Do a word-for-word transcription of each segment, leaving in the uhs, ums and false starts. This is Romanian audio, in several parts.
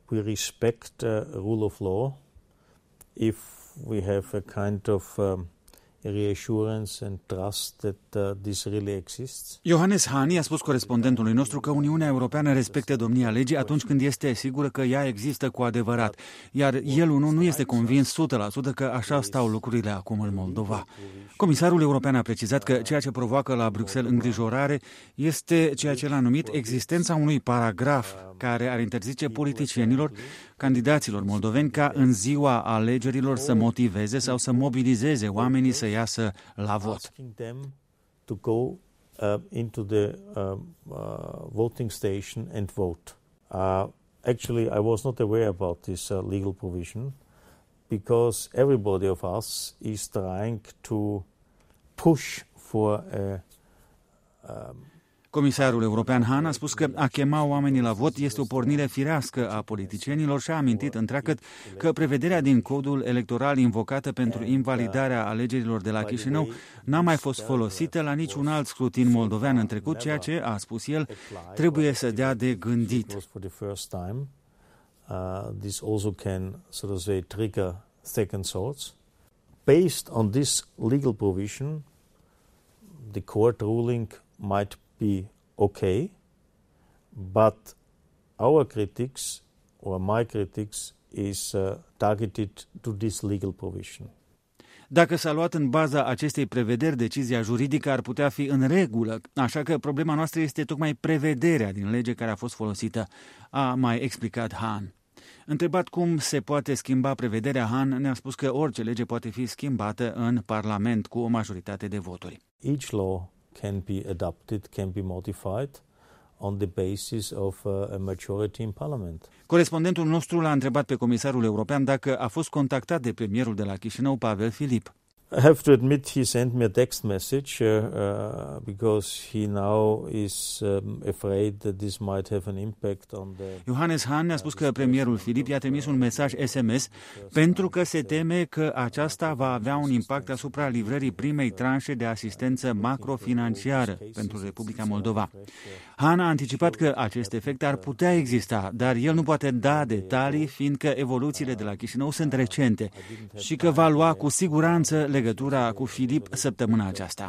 we respect uh, rule of law, if we have a kind of um, reassurance and trust that uh, this really exists. Johannes Hahn i-a spus corespondentului nostru că Uniunea Europeană respectă domnia legii atunci când este sigură că ea există cu adevărat, iar el unul nu este convins o sută la sută că așa stau lucrurile acum în Moldova. Comisarul european a precizat că ceea ce provoacă la Bruxelles îngrijorare este ceea ce l-a numit existența unui paragraf care ar interzice politicienilor, candidaților moldoveni ca în ziua alegerilor să motiveze sau să mobilizeze oamenii să iasă la vot. To go uh, into the uh, uh, voting station and vote. Uh, actually, I was not aware about this uh, legal provision because everybody of us is trying to push for a um, Comisarul european Hahn a spus că a chema oamenii la vot este o pornire firească a politicienilor și a amintit întreagăt că prevederea din codul electoral invocată pentru invalidarea alegerilor de la Chișinău n-a mai fost folosită la niciun alt scrutin moldovean în trecut, ceea ce, a spus el, trebuie să dea de gândit. This also can, so to say, trigger second thoughts. Based on this legal provision, the court ruling might be okay, but our critics or my critics is uh, targeted to this legal provision. Dacă s-a luat în baza acestei prevederi, decizia juridică ar putea fi în regulă, așa că problema noastră este tocmai prevederea din lege care a fost folosită, a mai explicat Hahn. Întrebat cum se poate schimba prevederea, Hahn ne-a spus că orice lege poate fi schimbată în Parlament cu o majoritate de voturi. Each law can be adopted, can be modified on the basis of uh, a majority in Parliament. Corespondentul nostru l-a întrebat pe comisarul european dacă a fost contactat de premierul de la Chișinău, Pavel Filip. I have to admit he sent me a text message uh, uh, because he now is um, afraid that this might have an impact on the... Johannes Hahn ne-a spus că premierul Filip i-a trimis un mesaj S M S pentru că se teme că aceasta va avea un impact asupra livrării primei tranșe de asistență macrofinanciară pentru Republica Moldova. Hahn a anticipat că acest efect ar putea exista, dar el nu poate da detalii, fiindcă evoluțiile de la Chișinău sunt recente și că va lua cu siguranță legătura cu Filip săptămâna aceasta.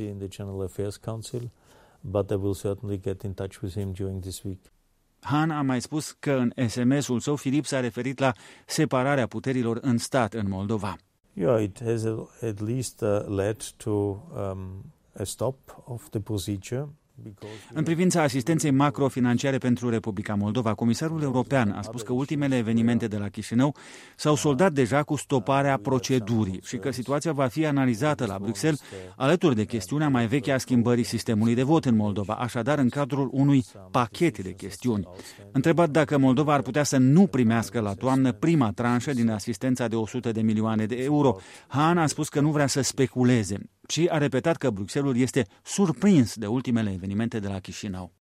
Hahn a mai spus că în S M S-ul său Filip s-a referit la separarea puterilor în stat în Moldova. Yeah, it has at least uh, led to um, a stop of the procedure. În privința asistenței macrofinanciare pentru Republica Moldova, comisarul european a spus că ultimele evenimente de la Chișinău s-au soldat deja cu stoparea procedurii și că situația va fi analizată la Bruxelles alături de chestiunea mai veche a schimbării sistemului de vot în Moldova, așadar în cadrul unui pachet de chestiuni. Întrebat dacă Moldova ar putea să nu primească la toamnă prima tranșă din asistența de o sută de milioane de euro, Hahn a spus că nu vrea să speculeze, ci a repetat că Bruxelles este surprins de ultimele evenimente de la Chișinău.